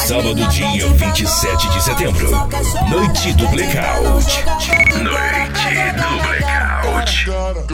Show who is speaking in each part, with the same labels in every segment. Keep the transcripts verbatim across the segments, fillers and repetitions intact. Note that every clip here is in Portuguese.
Speaker 1: Sábado, dia vinte e sete de setembro. Noite do Blackout. Noite do Blackout.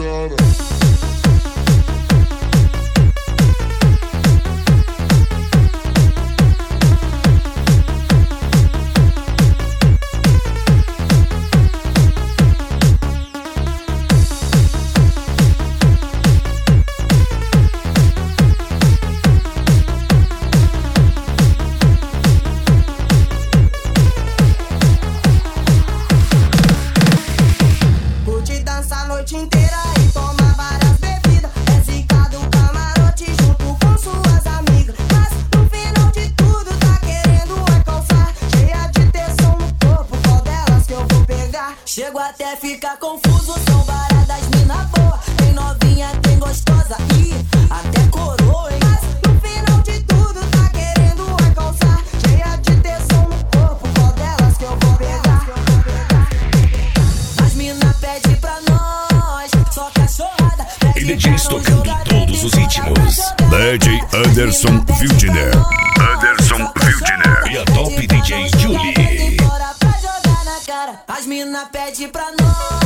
Speaker 2: A noite inteira e toma várias bebidas. É zica do camarote junto com suas amigas. Mas no final de tudo tá querendo é calçar. Cheia de tensão no corpo, qual delas que eu vou pegar? Chego até a ficar confuso, são várias mina boa. Tem novinha, tem gostosa e até coroa, hein? Mas no final de tudo tá querendo é calçar. Cheia de tensão no corpo, qual delas que eu vou pegar? As mina pede pra nós.
Speaker 1: E D Js tocando todos os ritmos.
Speaker 3: D J Anderson Wildner. Anderson Wildner.
Speaker 1: E a top D J Julie.
Speaker 2: As mina pede pra nós.